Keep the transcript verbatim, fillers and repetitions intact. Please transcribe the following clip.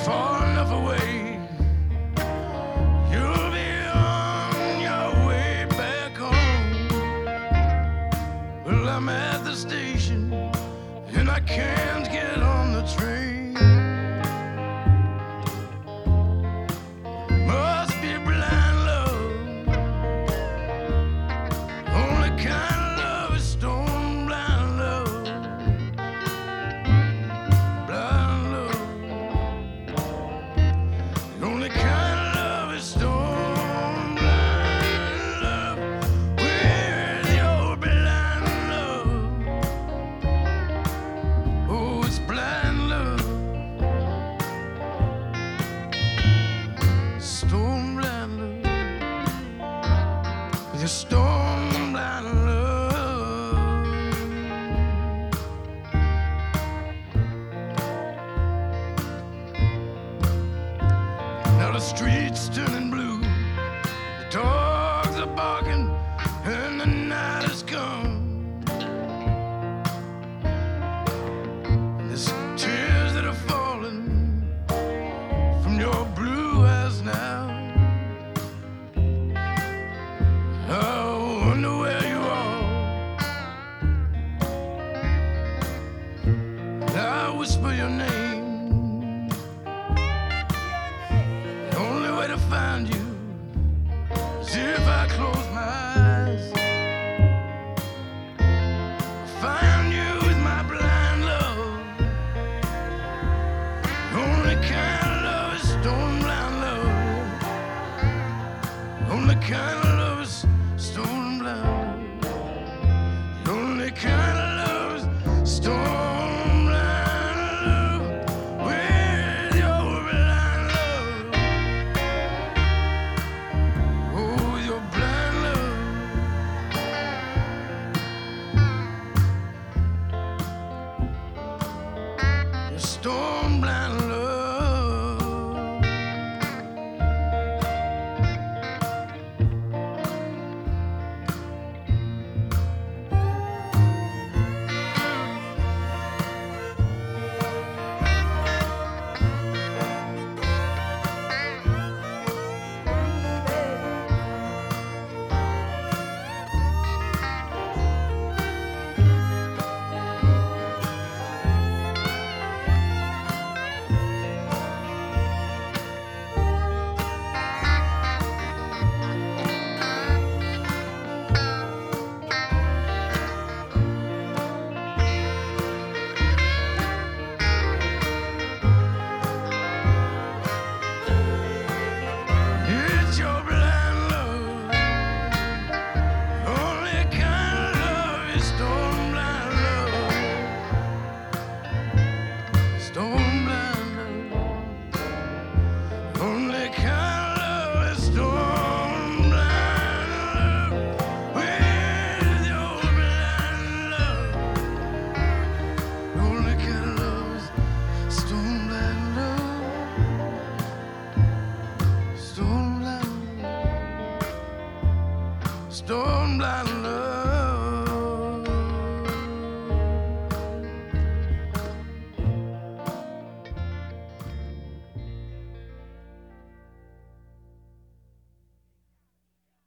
far enough away, you'll be on your way back home. Well, I'm at the station and I can't get on the train. Must be blind love. Only kind of love is stone blind love. Blind love. The only kind of love is stone blind love. Where's your blind love? Oh, it's blind love. Stone blind love. With your stone blind love. Now the streets turning blue, the dogs are barking, and the night has come. And there's tears that are falling from your blue eyes now. I wonder where you are. I whisper your name. The only way to find you is if I close my eyes. Find you with my blind love. The only kind of love is stone blind love. The only kind of love is stone blind love. The only kind of love is stone blind love. With your blind love. Oh, with your blind love. Your stone blind love. It's your blind love. Only kind of love is stone blind love. Stone blind love. Only kind of love is stone blind love. With your blind love. Only kind of love is stone blind love. Stone blind love. Stone blind love.